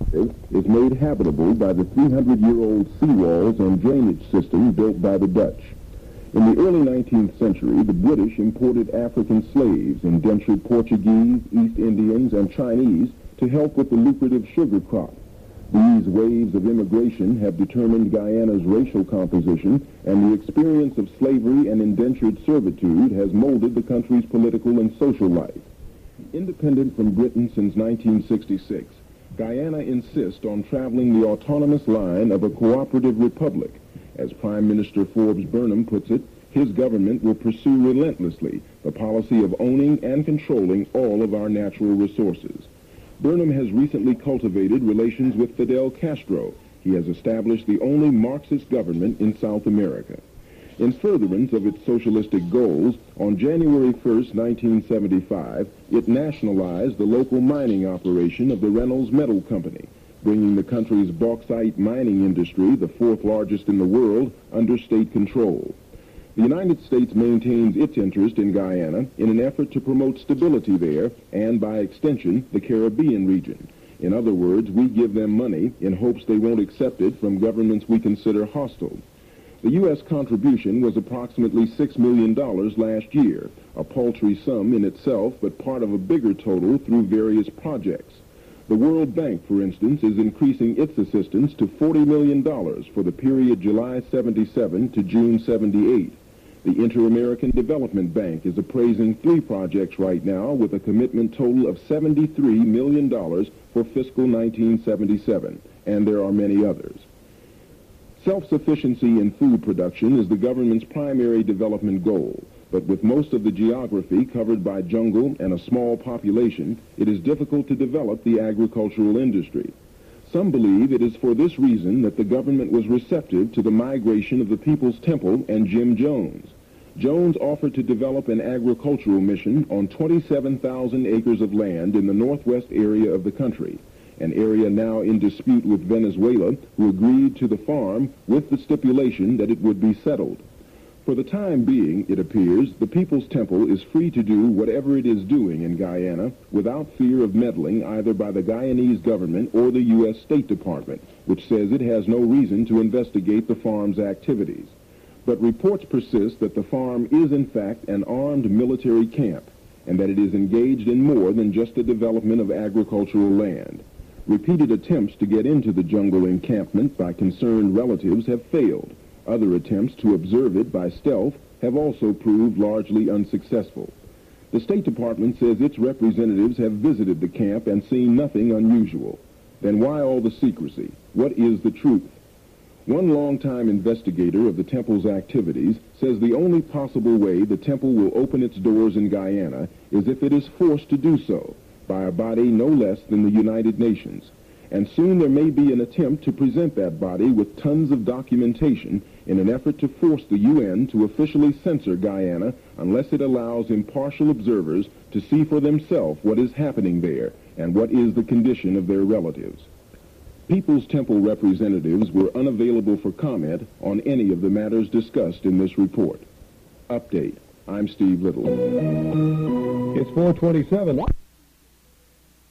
is made habitable by the 300-year-old seawalls and drainage system built by the Dutch. In the early 19th century, the British imported African slaves, indentured Portuguese, East Indians, and Chinese to help with the lucrative sugar crop. These waves of immigration have determined Guyana's racial composition, and the experience of slavery and indentured servitude has molded the country's political and social life. Independent from Britain since 1966, Guyana insists on traveling the autonomous line of a cooperative republic. As Prime Minister Forbes Burnham puts it, his government will pursue relentlessly the policy of owning and controlling all of our natural resources. Burnham has recently cultivated relations with Fidel Castro. He has established the only Marxist government in South America. In furtherance of its socialistic goals, on January 1st, 1975, it nationalized the local mining operation of the Reynolds Metal Company, bringing the country's bauxite mining industry, the fourth largest in the world, under state control. The United States maintains its interest in Guyana in an effort to promote stability there and, by extension, the Caribbean region. In other words, we give them money in hopes they won't accept it from governments we consider hostile. The U.S. contribution was approximately $6 million last year, a paltry sum in itself, but part of a bigger total through various projects. The World Bank, for instance, is increasing its assistance to $40 million for the period July 77 to June 78. The Inter-American Development Bank is appraising 3 projects right now with a commitment total of $73 million for fiscal 1977, and there are many others. Self-sufficiency in food production is the government's primary development goal, but with most of the geography covered by jungle and a small population, it is difficult to develop the agricultural industry. Some believe it is for this reason that the government was receptive to the migration of the People's Temple and Jim Jones. Jones offered to develop an agricultural mission on 27,000 acres of land in the northwest area of the country, an area now in dispute with Venezuela, who agreed to the farm with the stipulation that it would be settled. For the time being, it appears, the People's Temple is free to do whatever it is doing in Guyana without fear of meddling either by the Guyanese government or the U.S. State Department, which says it has no reason to investigate the farm's activities. But reports persist that the farm is in fact an armed military camp, and that it is engaged in more than just the development of agricultural land. Repeated attempts to get into the jungle encampment by concerned relatives have failed. Other attempts to observe it by stealth have also proved largely unsuccessful. The State Department says its representatives have visited the camp and seen nothing unusual. Then why all the secrecy? What is the truth? One longtime investigator of the temple's activities says the only possible way the temple will open its doors in Guyana is if it is forced to do so by a body no less than the United Nations. And soon there may be an attempt to present that body with tons of documentation in an effort to force the UN to officially censor Guyana unless it allows impartial observers to see for themselves what is happening there and what is the condition of their relatives. People's Temple representatives were unavailable for comment on any of the matters discussed in this report. Update. I'm Steve Little. It's 4:27.